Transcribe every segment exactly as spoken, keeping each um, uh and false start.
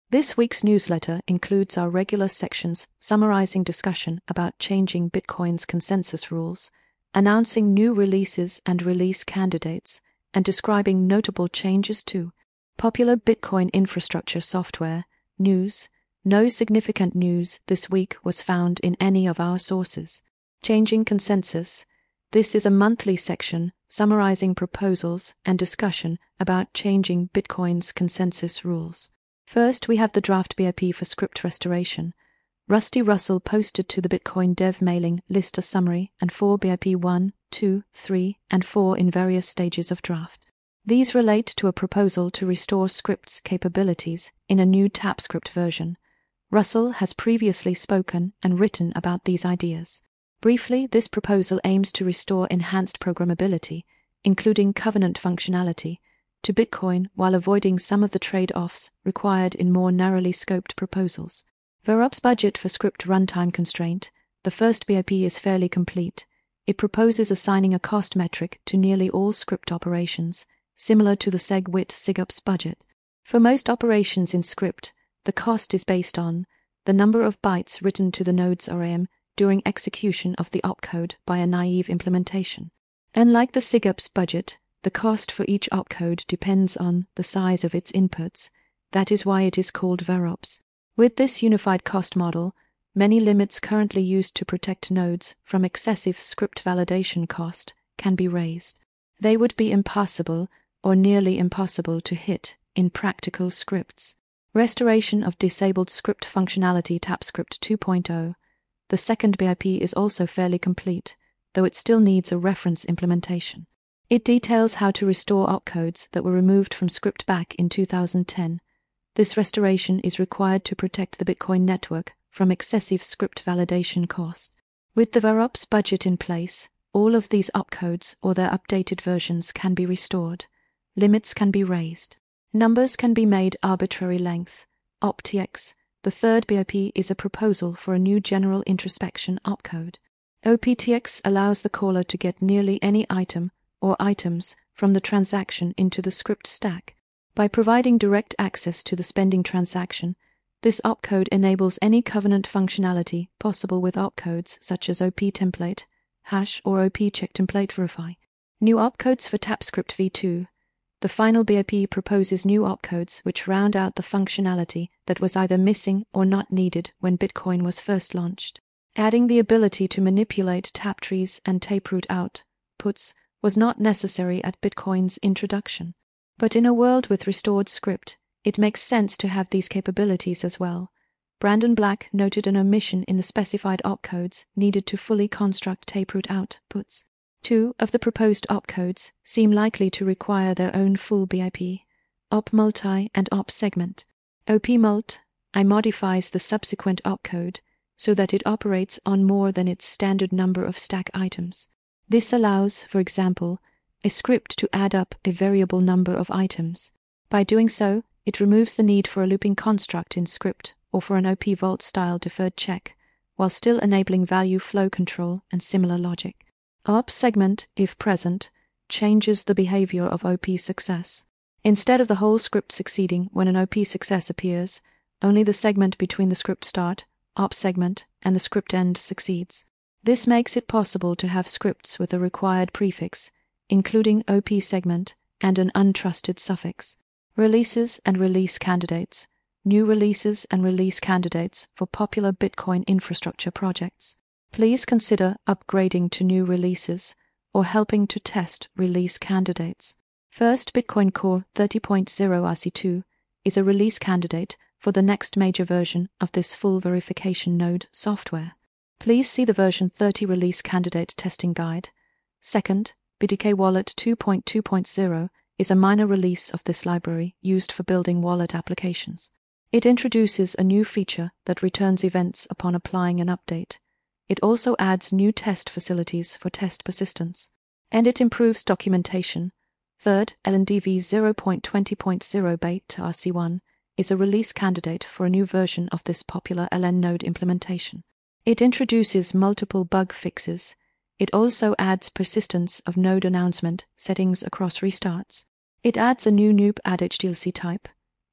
This week's newsletter includes our regular sections summarizing discussion about changing Bitcoin's consensus rules, announcing new releases and release candidates, and describing notable changes to popular Bitcoin infrastructure software, news. No significant news this week was found in any of our sources. Changing consensus. This is a monthly section summarizing proposals and discussion about changing Bitcoin's consensus rules. First, we have the draft B I P for script restoration. Rusty Russell posted to the Bitcoin Dev mailing list a summary and four B I P one, two, three, and four in various stages of draft. These relate to a proposal to restore scripts capabilities in a new TapScript version. Russell has previously spoken and written about these ideas. Briefly, this proposal aims to restore enhanced programmability, including covenant functionality, to Bitcoin while avoiding some of the trade-offs required in more narrowly scoped proposals. VerOps budget for script runtime constraint. The first B I P is fairly complete. It proposes assigning a cost metric to nearly all script operations, similar to the SegWit SigOps budget. For most operations in script, the cost is based on the number of bytes written to the node's R A M during execution of the opcode by a naive implementation. Unlike the SigOps budget, the cost for each opcode depends on the size of its inputs. That is why it is called VerOps. With this unified cost model, many limits currently used to protect nodes from excessive script validation cost can be raised. They would be impossible or nearly impossible to hit in practical scripts. Restoration of disabled script functionality TapScript two point oh. The second B I P is also fairly complete, though it still needs a reference implementation. It details how to restore opcodes that were removed from script back in two thousand ten. This restoration is required to protect the Bitcoin network from excessive script validation cost. With the VerOps budget in place, all of these opcodes or their updated versions can be restored. Limits can be raised. Numbers can be made arbitrary length. OptX. The third B I P is a proposal for a new general introspection opcode. O P T X allows the caller to get nearly any item or items from the transaction into the script stack. By providing direct access to the spending transaction, this opcode enables any covenant functionality possible with opcodes such as O P template, hash, or O P check template verify. New opcodes for TapScript v two. The final B I P proposes new opcodes which round out the functionality that was either missing or not needed when Bitcoin was first launched. Adding the ability to manipulate tap trees and taproot outputs was not necessary at Bitcoin's introduction. But in a world with restored script, it makes sense to have these capabilities as well. Brandon Black noted an omission in the specified opcodes needed to fully construct taproot outputs. Two of the proposed opcodes seem likely to require their own full B I P, OpMulti and OpSegment. OpMult I modifies the subsequent opcode so that it operates on more than its standard number of stack items. This allows, for example, a script to add up a variable number of items. By doing so, it removes the need for a looping construct in script or for an O P vault style deferred check, while still enabling value flow control and similar logic. OpSegment, if present, changes the behavior of O P success. Instead of the whole script succeeding when an O P success appears, only the segment between the script start, OpSegment, and the script end succeeds. This makes it possible to have scripts with the required prefix, including O P segment and an untrusted suffix. Releases and release candidates. New releases and release candidates for popular Bitcoin infrastructure projects. Please consider upgrading to new releases or helping to test release candidates. First, Bitcoin Core thirty point oh R C two is a release candidate for the next major version of this full verification node software. Please see the version thirty release candidate testing guide. Second, B D K Wallet two point two point oh is a minor release of this library used for building wallet applications. It introduces a new feature that returns events upon applying an update. It also adds new test facilities for test persistence. And it improves documentation. Third, L N D V zero point twenty point oh Beta R C one is a release candidate for a new version of this popular L N node implementation. It introduces multiple bug fixes. It also adds persistence of node announcement settings across restarts. It adds a new N O O P add H D L C type.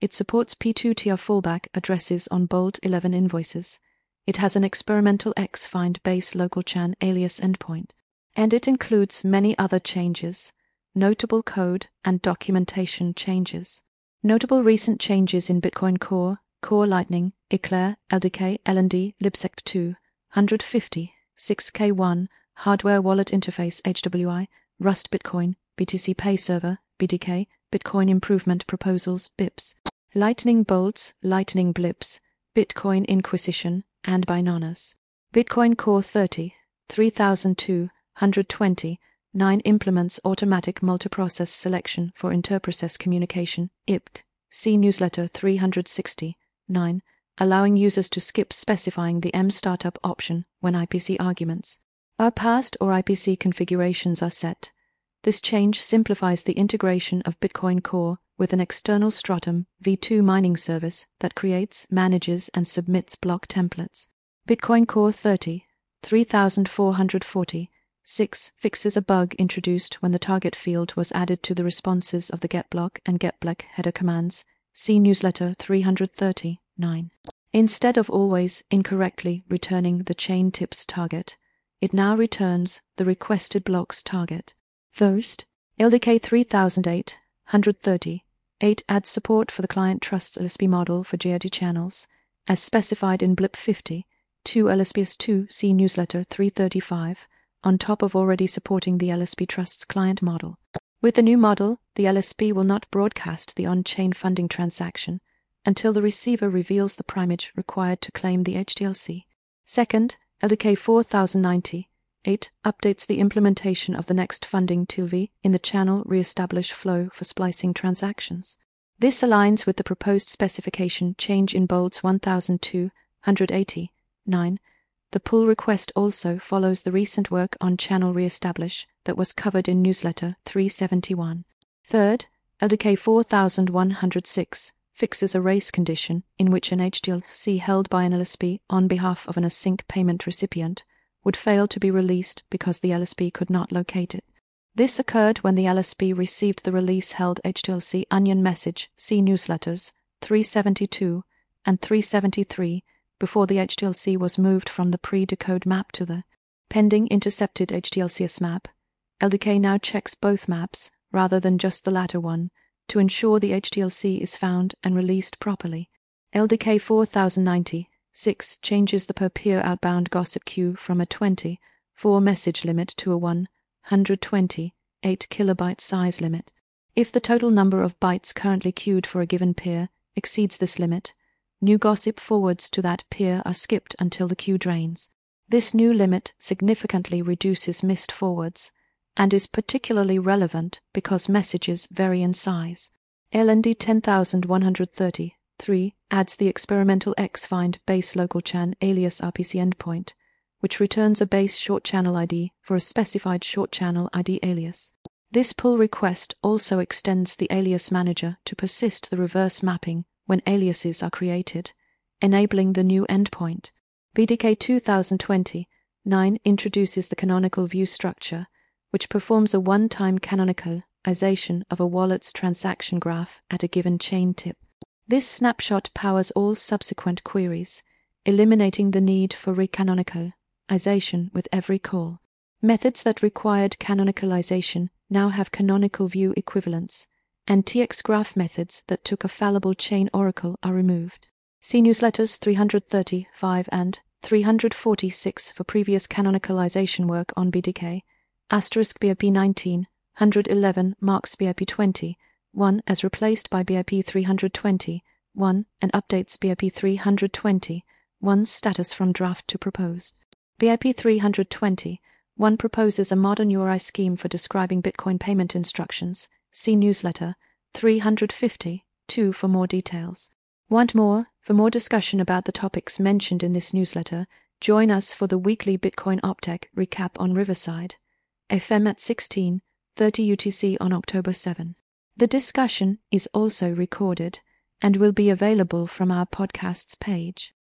It supports P two tier fallback addresses on Bolt eleven invoices. It has an experimental X-Find base local chan alias endpoint. And it includes many other changes, notable code and documentation changes. Notable recent changes in Bitcoin Core, Core Lightning, Eclair, L D K, L N D, libsec two, one hundred fifty, six K one, Hardware Wallet Interface H W I, Rust Bitcoin, B T C Pay Server, B D K, Bitcoin Improvement Proposals, B I Ps, Lightning Bolts, Lightning Blips, Bitcoin Inquisition, and Binanas. Bitcoin Core thirty, three thousand two, one hundred twenty, nine implements automatic multiprocess selection for interprocess communication, I P T. See newsletter three hundred sixty, nine, allowing users to skip specifying the M startup option when I P C arguments are passed or I P C configurations are set. This change simplifies the integration of Bitcoin Core with an external Stratum V two mining service that creates, manages, and submits block templates. Bitcoin Core thirty, three thousand four hundred forty, six fixes a bug introduced when the target field was added to the responses of the getBlock and getBlock header commands. See newsletter three hundred thirty, nine. Instead of always incorrectly returning the chain tips target, it now returns the requested block's target. First, L D K three thousand eight, one hundred thirty, eight adds support for the client trusts L S P model for G R D channels, as specified in blip fifty, to L S P S two, see newsletter three thirty-five, on top of already supporting the L S P Trust's client model. With the new model, the L S P will not broadcast the on-chain funding transaction until the receiver reveals the primage required to claim the H T L C. Second, L D K four thousand ninety, eight updates the implementation of the next funding T L V in the channel reestablish flow for splicing transactions. This aligns with the proposed specification change in Bolts one thousand two, one hundred eighty, nine. The pull request also follows the recent work on channel reestablish that was covered in newsletter three seventy-one. Third, L D K four thousand one hundred six fixes a race condition in which an H T L C held by an L S P on behalf of an async payment recipient would fail to be released because the L S P could not locate it. This occurred when the L S P received the release-held H T L C onion message, see newsletters three seventy-two and three seventy-three, before the H T L C was moved from the pre-decode map to the pending intercepted H T L C S map. L D K now checks both maps, rather than just the latter one, to ensure the H T L C is found and released properly. L D K four thousand ninety, six changes the per peer outbound gossip queue from a twenty-four message limit to a one hundred twenty-eight kilobyte size limit. If the total number of bytes currently queued for a given peer exceeds this limit, new gossip forwards to that peer are skipped until the queue drains. This new limit significantly reduces missed forwards, and is particularly relevant because messages vary in size. L N D ten thousand one hundred thirty-three adds the experimental X-Find base local chan alias R P C endpoint, which returns a base short channel I D for a specified short channel I D alias. This pull request also extends the alias manager to persist the reverse mapping when aliases are created, enabling the new endpoint. B D K two thousand twenty, nine introduces the canonical view structure, which performs a one-time canonicalization of a wallet's transaction graph at a given chain tip. This snapshot powers all subsequent queries, eliminating the need for recanonicalization with every call. Methods that required canonicalization now have canonical view equivalents, and T X graph methods that took a fallible chain oracle are removed. See newsletters three hundred thirty-five and three hundred forty-six for previous canonicalization work on B D K. Asterisk B I P nineteen, one hundred eleven marks B I P twenty, one as replaced by B I P three hundred twenty, one and updates B I P three hundred twenty, one's status from draft to proposed. B I P three hundred twenty, one proposes a modern U R I scheme for describing Bitcoin payment instructions. See newsletter three hundred fifty, two for more details. Want more? For more discussion about the topics mentioned in this newsletter, join us for the weekly Bitcoin Optech recap on Riverside, F M at sixteen thirty U T C on October seventh. The discussion is also recorded and will be available from our podcasts page.